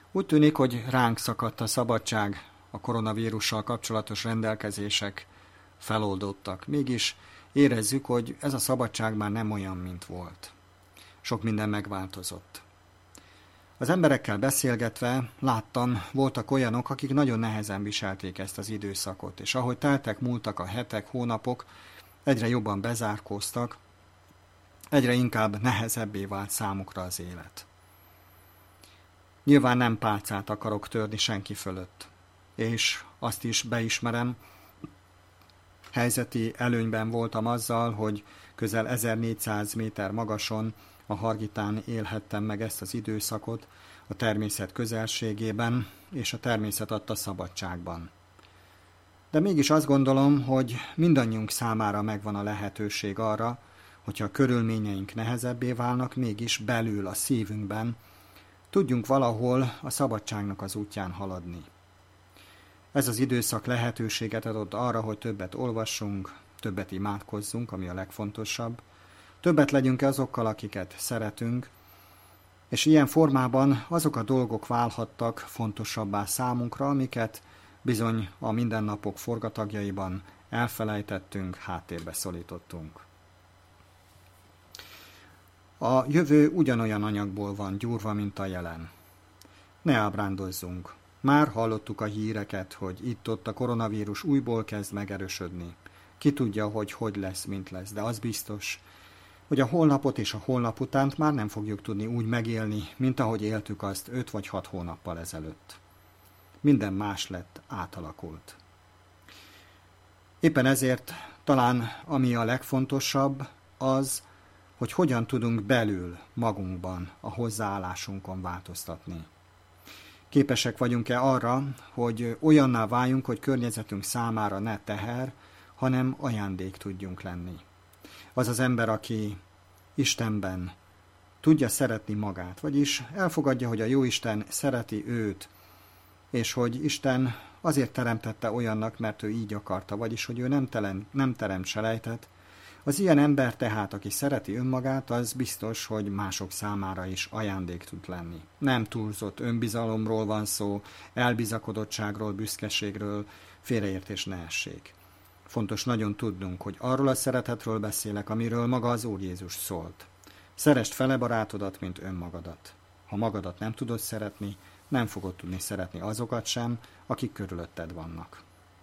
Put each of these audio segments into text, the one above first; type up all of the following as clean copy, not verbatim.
Úgy tűnik, hogy ránk szakadt a szabadság, a koronavírussal kapcsolatos rendelkezések feloldottak. Mégis érezzük, hogy ez a szabadság már nem olyan, mint volt. Sok minden megváltozott. Az emberekkel beszélgetve láttam, voltak olyanok, akik nagyon nehezen viselték ezt az időszakot, és ahogy teltek, múltak a hetek, hónapok, egyre jobban bezárkóztak, egyre inkább nehezebbé vált számukra az élet. Nyilván nem pálcát akarok törni senki fölött, és azt is beismerem, helyzeti előnyben voltam azzal, hogy közel 1400 méter magason a Hargitán élhettem meg ezt az időszakot, a természet közelségében és a természet adta szabadságban. De mégis azt gondolom, hogy mindannyiunk számára megvan a lehetőség arra, hogyha a körülményeink nehezebbé válnak, mégis belül a szívünkben tudjunk valahol a szabadságnak az útján haladni. Ez az időszak lehetőséget adott arra, hogy többet olvassunk, többet imádkozzunk, ami a legfontosabb, többet legyünk azokkal, akiket szeretünk, és ilyen formában azok a dolgok válhattak fontosabbá számunkra, amiket bizony a mindennapok forgatagjaiban elfelejtettünk, háttérbe szorítottunk. A jövő ugyanolyan anyagból van gyúrva, mint a jelen. Ne ábrándozzunk. Már hallottuk a híreket, hogy itt-ott a koronavírus újból kezd megerősödni. Ki tudja, hogy lesz, mint lesz, de az biztos, hogy a holnapot és a holnap utánt már nem fogjuk tudni úgy megélni, mint ahogy éltük azt 5 vagy 6 hónappal ezelőtt. Minden más lett, átalakult. Éppen ezért talán ami a legfontosabb az, hogy hogyan tudunk belül magunkban a hozzáállásunkon változtatni. Képesek vagyunk-e arra, hogy olyanná váljunk, hogy környezetünk számára ne teher, hanem ajándék tudjunk lenni. Az az ember, aki Istenben tudja szeretni magát, vagyis elfogadja, hogy a Jóisten szereti őt, és hogy Isten azért teremtette olyannak, mert ő így akarta, vagyis hogy ő nem teremt selejtet. Az ilyen ember tehát, aki szereti önmagát, az biztos, hogy mások számára is ajándék tud lenni. Nem túlzott önbizalomról van szó, elbizakodottságról, büszkeségről, félreértés ne essék. Fontos nagyon tudnunk, hogy arról a szeretetről beszélek, amiről maga az Úr Jézus szólt. Szeresd fele barátodat, mint önmagadat. Ha magadat nem tudod szeretni, nem fogod tudni szeretni azokat sem, akik körülötted vannak.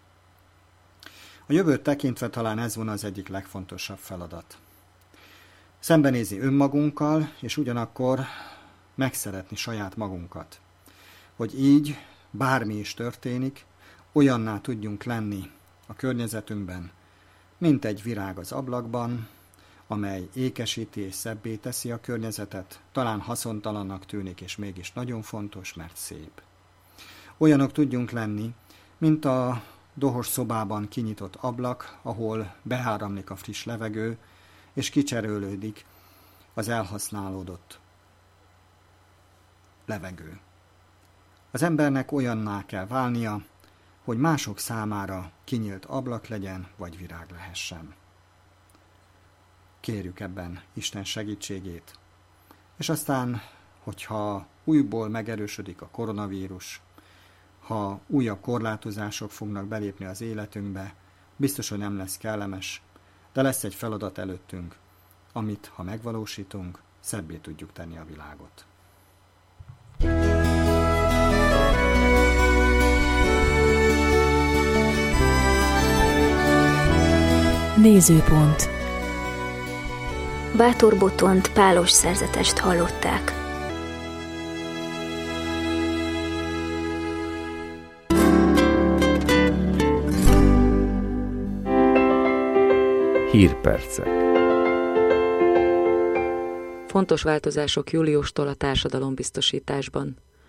A jövőt tekintve talán ez volna az egyik legfontosabb feladat. Szembenézni önmagunkkal, és ugyanakkor megszeretni saját magunkat. Hogy így, bármi is történik, olyanná tudjunk lenni a környezetünkben, mint egy virág az ablakban, amely ékesíti és szebbé teszi a környezetet, talán haszontalannak tűnik, és mégis nagyon fontos, mert szép. Olyanok tudjunk lenni, mint a dohos szobában kinyitott ablak, ahol beáramlik a friss levegő, és kicserélődik az elhasználódott levegő. Az embernek olyanná kell válnia, hogy mások számára kinyílt ablak legyen, vagy virág lehessen. Kérjük ebben Isten segítségét. És aztán, hogyha újból megerősödik a koronavírus, ha újabb korlátozások fognak belépni az életünkbe, biztos, hogy nem lesz kellemes, de lesz egy feladat előttünk, amit, ha megvalósítunk, szebbé tudjuk tenni a világot. Nézőpont. Bátor Botont pálos szerzetest hallották. Hírpercek. Fontos változások júliustól a társadalombiztosításban.